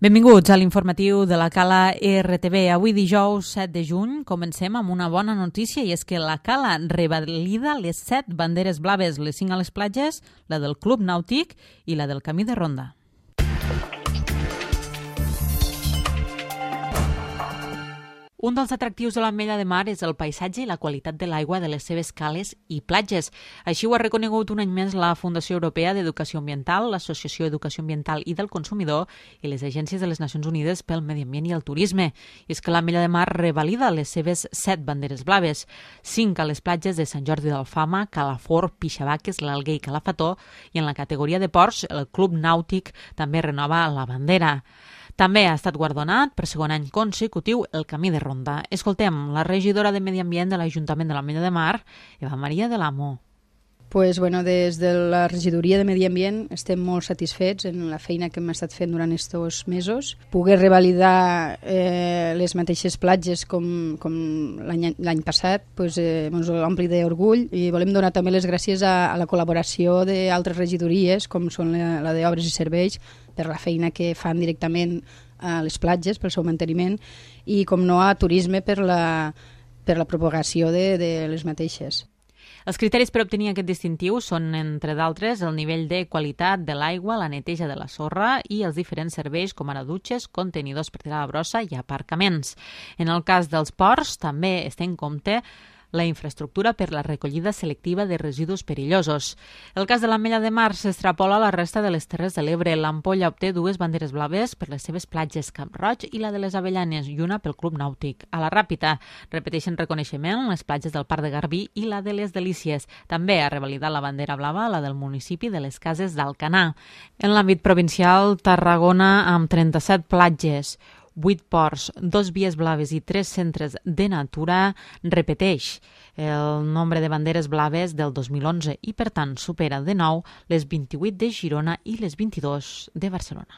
Benvinguts a l'informatiu de la Cala RTV. Avui dijous 7 de juny comencem amb una bona notícia i és que la Cala revalida les 7 banderes blaves, les 5 a les platges, la del Club Nàutic i la del Camí de Ronda. Un dels atractius de l'Ametlla de Mar és el paisatge i la qualitat de l'aigua de les seves cales i platges. Així ho ha reconegut un any més la Fundació Europea d'Educació Ambiental, l'Associació d'Educació Ambiental i del Consumidor i les agències de les Nacions Unides pel Medi Ambient i el Turisme. I és que l'Ametlla de Mar revalida les seves 7 banderes blaves, 5 a les platges de Sant Jordi d'Alfama, Calafort, Pixabaques, l'Alguer i Calafató, i en la categoria de ports, el Club Nàutic també renova la bandera. També ha estat guardonat per segon any consecutiu el Camí de Ronda. Escoltem la regidora de Medi Ambient de l'Ajuntament de l'Ametlla de Mar, Eva Maria de l'Amo. Des de la regidoria de Medi Ambient estem molt satisfets en la feina que hem estat fent durant aquests mesos. Poder revalidar les mateixes platges com l'any passat ens ompli d'orgull i volem donar també les gràcies a la col·laboració d'altres regidories com són la d'Obres i Serveis per la feina que fan directament a les platges pel seu manteniment i com no a Turisme per la propagació de les mateixes. Els criteris per obtenir aquest distintiu són, entre d'altres, el nivell de qualitat de l'aigua, la neteja de la sorra i els diferents serveis com ara dutxes, contenidors per tirar la brossa i aparcaments. En el cas dels ports també es té en compte la infraestructura per la recollida selectiva de residus perillosos. El cas de l'Ametlla de Mar s'extrapola a la resta de les Terres de l'Ebre. L'Ampolla obté 2 banderes blaves per les seves platges Camp Roig i la de les Avellanes i una pel Club Nàutic. A la Ràpita repeteixen reconeixement les platges del Parc de Garbí i la de les Delícies. També ha revalidat la bandera blava la del municipi de les Cases d'Alcanar. En l'àmbit provincial, Tarragona amb 37 platges, 8 ports, 2 vies blaves i 3 centres de natura repeteix el nombre de banderes blaves del 2011 i, per tant, supera de nou les 28 de Girona i les 22 de Barcelona.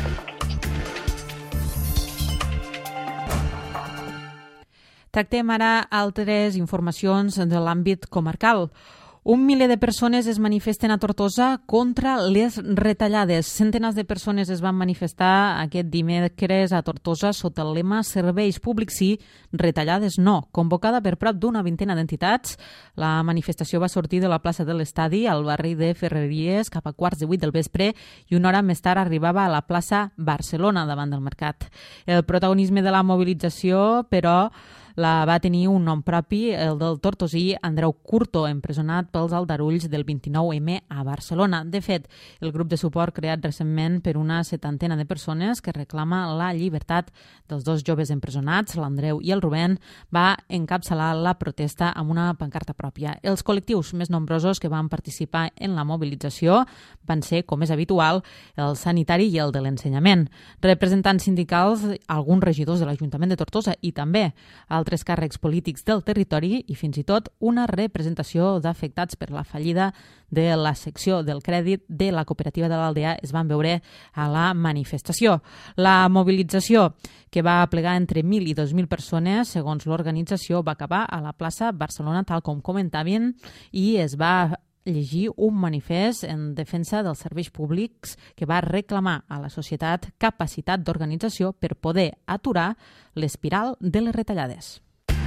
Tractem ara altres informacions de l'àmbit comarcal. 1 miler de persones es manifesten a Tortosa contra les retallades. Centenars de persones es van manifestar aquest dimecres a Tortosa sota el lema Serveis públics sí, retallades no. Convocada per prop d'una vintena d'entitats, la manifestació va sortir de la plaça de l'Estadi, al barri de Ferreries, cap a 7:15 del vespre, i una hora més tard arribava a la plaça Barcelona, davant del mercat. El protagonisme de la mobilització, però, la va tenir un nom propi, el del tortosí Andreu Curto, empresonat pels aldarulls del 29M a Barcelona. De fet, el grup de suport creat recentment per una 70ena de persones que reclama la llibertat dels 2 joves empresonats, l'Andreu i el Rubén, va encapçalar la protesta amb una pancarta pròpia. Els col·lectius més nombrosos que van participar en la mobilització van ser, com és habitual, el sanitari i el de l'ensenyament. Representants sindicals, alguns regidors de l'Ajuntament de Tortosa i també altres càrrecs polítics del territori i fins i tot una representació d'afectats per la fallida de la secció del crèdit de la cooperativa de l'Aldea es van veure a la manifestació. La mobilització, que va aplegar entre 1.000 i 2.000 persones, segons l'organització, va acabar a la plaça Barcelona, tal com comentaven, i es va llegir un manifest en defensa dels serveis públics que va reclamar a la societat capacitat d'organització per poder aturar l'espiral de les retallades.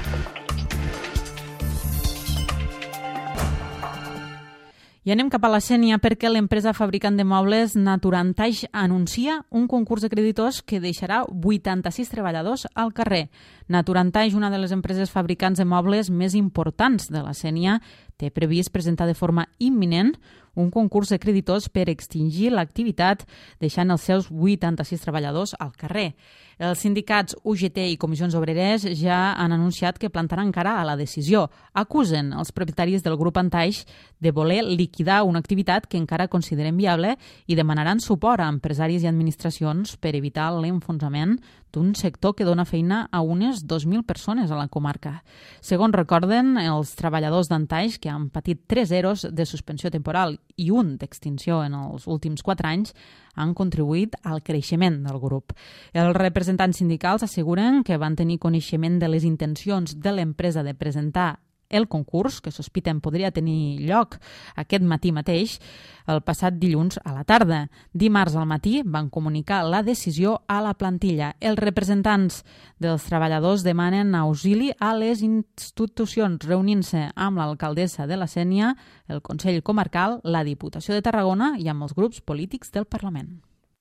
I anem cap a la Sénia perquè l'empresa fabricant de mobles Naturantaix anuncia un concurs de creditors que deixarà 86 treballadors al carrer. Naturantaix, una de les empreses fabricants de mobles més importants de la Sénia, té previst presentar de forma imminent un concurs de creditors per extingir l'activitat, deixant els seus 86 treballadors al carrer. Els sindicats UGT i Comissions Obreres ja han anunciat que plantaran cara a la decisió. Acusen els propietaris del grup Antaix de voler liquidar una activitat que encara consideren viable i demanaran suport a empresaris i administracions per evitar l'enfonsament d'un sector que dona feina a unes 2.000 persones a la comarca. Segons recorden, els treballadors d'Antaix, que han patit 3 EROs de suspensió temporal i un d'extinció en els últims 4 anys, han contribuït al creixement del grup. Els representants sindicals asseguren que van tenir coneixement de les intencions de l'empresa de presentar el concurs, que sospiten podria tenir lloc aquest matí mateix, el passat dilluns a la tarda. Dimarts al matí van comunicar la decisió a la plantilla. Els representants dels treballadors demanen auxili a les institucions, reunint-se amb l'alcaldessa de la Sénia, el Consell Comarcal, la Diputació de Tarragona i amb els grups polítics del Parlament.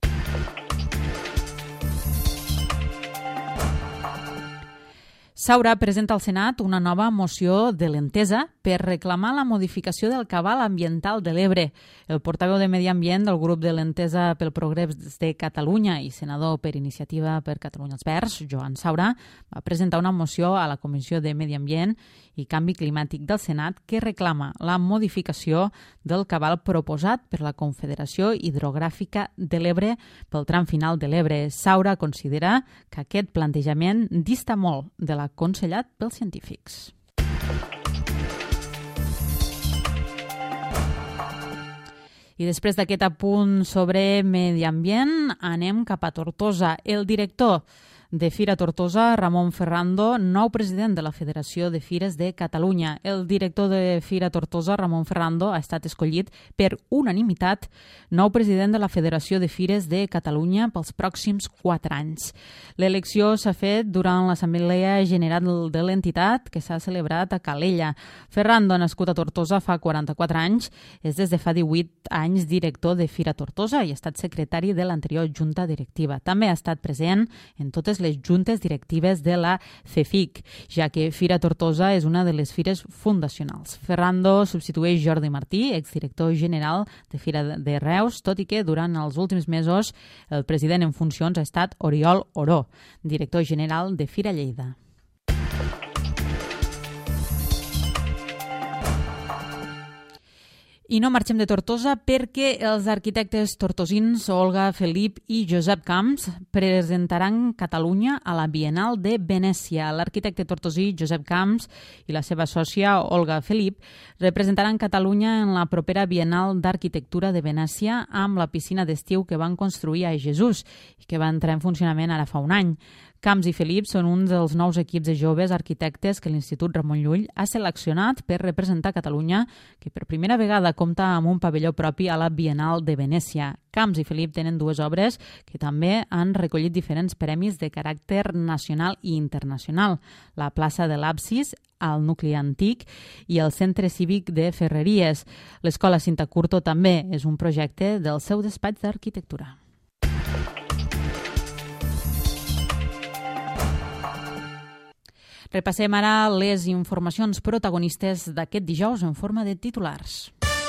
Saura presenta al Senat una nova moció de l'Entesa per reclamar la modificació del cabal ambiental de l'Ebre. El portaveu de Medi Ambient del grup de l'Entesa pel Progrés de Catalunya i senador per Iniciativa per Catalunya els Verds, Joan Saura, va presentar una moció a la Comissió de Medi Ambient i Canvi Climàtic del Senat que reclama la modificació del cabal proposat per la Confederació Hidrogràfica de l'Ebre pel tram final de l'Ebre. Saura considera que aquest plantejament dista molt de l'aconsellat pels científics. I després d'aquest apunt sobre medi ambient, anem cap a Tortosa. El director de Fira Tortosa, Ramon Ferrando, nou president de la Federació de Fires de Catalunya. El director de Fira Tortosa, Ramon Ferrando, ha estat escollit per unanimitat nou president de la Federació de Fires de Catalunya pels pròxims 4 anys. L'elecció s'ha fet durant l'Assemblea General de l'entitat que s'ha celebrat a Calella. Ferrando, nascut a Tortosa fa 44 anys, és des de fa 18 anys director de Fira Tortosa i ha estat secretari de l'anterior junta directiva. També ha estat present en totes les juntes directives de la CEFIC, ja que Fira Tortosa és una de les fires fundacionals. Ferrando substitueix Jordi Martí, exdirector general de Fira de Reus, tot i que durant els últims mesos el president en funcions ha estat Oriol Oró, director general de Fira Lleida. I no marxem de Tortosa perquè els arquitectes tortosins Olga Felip i Josep Camps presentaran Catalunya a la Bienal de Venècia. L'arquitecte tortosí Josep Camps i la seva sòcia Olga Felip representaran Catalunya en la propera Bienal d'Arquitectura de Venècia amb la piscina d'estiu que van construir a Jesús i que va entrar en funcionament ara fa un any. Camps i Felip són un dels nous equips de joves arquitectes que l'Institut Ramon Llull ha seleccionat per representar Catalunya, que per primera vegada compta amb un pavelló propi a la Bienal de Venècia. Camps i Felip tenen 2 obres que també han recollit diferents premis de caràcter nacional i internacional. La plaça de l'Absis, al nucli antic i el Centre Cívic de Ferreries. L'Escola Cinta Curto també és un projecte del seu despatx d'arquitectura. Repassem ara les informacions protagonistes d'aquest dijous en forma de titulars.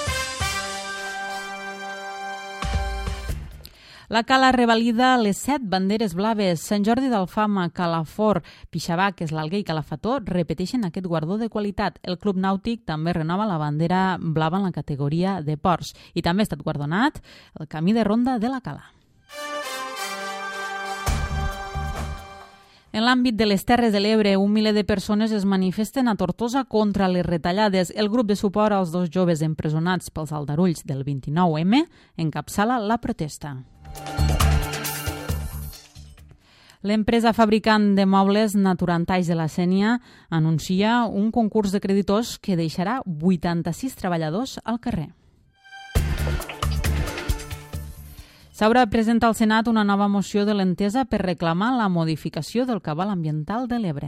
La Cala revalida les 7 banderes blaves. Sant Jordi d'Alfama, Calafort, Pixabac, Eslalguer i Calafató repeteixen aquest guardó de qualitat. El Club Nàutic també renova la bandera blava en la categoria de ports. I també ha estat guardonat el camí de ronda de la Cala. En l'àmbit de les Terres de l'Ebre, 1 miler de persones es manifesten a Tortosa contra les retallades. El grup de suport als 2 joves empresonats pels aldarulls del 29M encapçala la protesta. L'empresa fabricant de mobles Naturantalls de la Sénia anuncia un concurs de creditors que deixarà 86 treballadors al carrer. Saura presenta al Senat una nova moció de l'Entesa per reclamar la modificació del cabal ambiental de l'Ebre.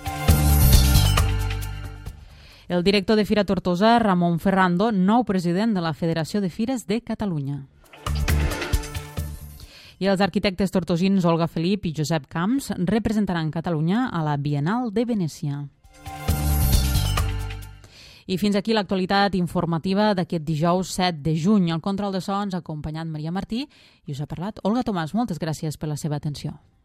El director de Fira Tortosa, Ramon Ferrando, nou president de la Federació de Fires de Catalunya. I els arquitectes tortosins Olga Felip i Josep Camps representaran Catalunya a la Bienal de Venècia. I fins aquí l'actualitat informativa d'aquest dijous 7 de juny. El control de so ens ha acompanyat Maria Martí i us ha parlat Olga Tomàs. Moltes gràcies per la seva atenció.